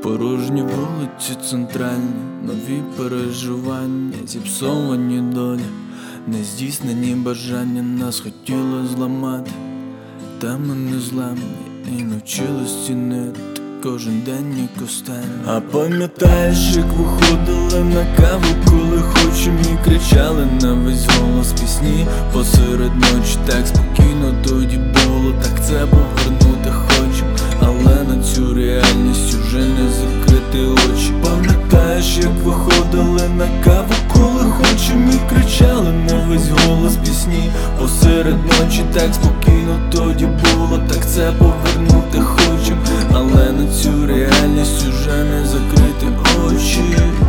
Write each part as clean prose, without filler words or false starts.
Порожні вулиці центральні, нові переживання, зіпсовані долі, нездійснені бажання. Нас хотіло зламати, та ми не зламні і навчились цінити кожен день як останній. А пам'ятаєш, як виходили на каву, коли хочем, і кричали на весь голос пісні посеред ночі? Так спокійно тоді було, так це повернути хочем, але на цю реальність уже не закрити очі. Пам'ятаєш, як виходили на каву, коли хочем, і кричали на весь голос пісні посеред ночі? Так спокійно тоді було, так це повернути хочем, але на цю реальність уже не закрити очі.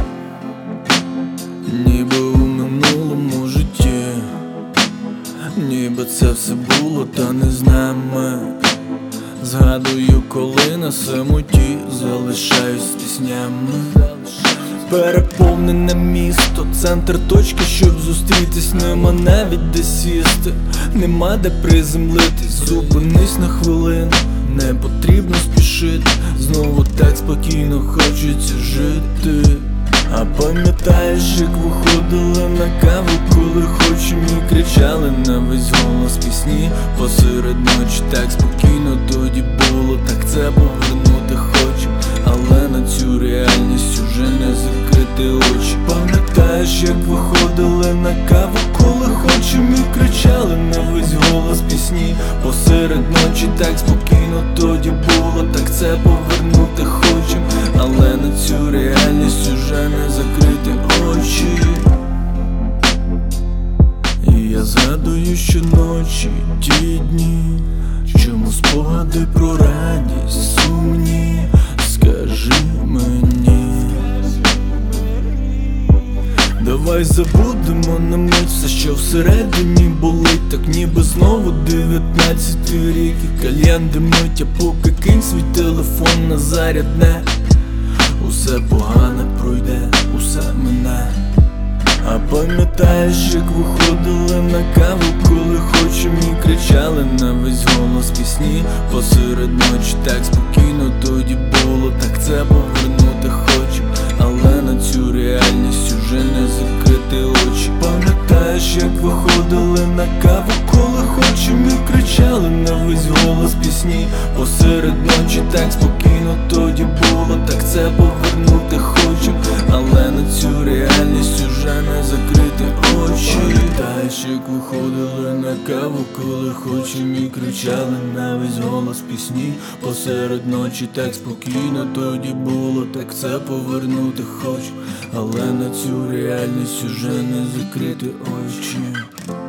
Ніби у минулому житті, ніби це все було, та не з нами. Згадую, коли на самоті залишаюсь з піснями. Переповнене місто, центр точки, щоб зустрітись. Нема навіть де сісти, нема де приземлитись. Зупинись на хвилину, не потрібно спішити. Знову так спокійно хочеться жити. А пам'ятаєш, як виходили на каву, коли хочем, і кричали на весь голос пісні посеред ночі? Так спокійно тоді було, так це повернути хочем, але на цю реальність уже не закрити очі. Пам'ятаєш, як виходили на каву, коли хочем, і кричали на весь голос пісні посеред ночі? Так спокійно тоді було, так це повернути хочем, але на цю реальність уже не закрити очі. І я згадую щоночі ті дні, чому спогади про радість сумні? Скажи мені, давай забудемо на мить все, що всередині болить. Так ніби знову 19-й рік і кальян димить, а поки кинь свій телефон на зарядне. Усе погане пройде, усе мине. А пам'ятаєш, як виходили на каву, коли хочем, і кричали на весь голос пісні посеред ночі? Так спокійно тоді було, так це повернути хочем, але на цю реальність уже не закрити очі. Пам'ятаєш, як виходили на каву, коли хочем, і кричали на весь голос пісні посеред ночі? Так спокійно тоді було, так це повернути хочем, але на цю реальність уже не закрити очі. Пам'ятаєш, як виходили на каву, коли хочем, і кричали на весь голос пісні посеред ночі? Так спокійно тоді було, так це повернути хочем, але на цю реальність уже не закрити очі.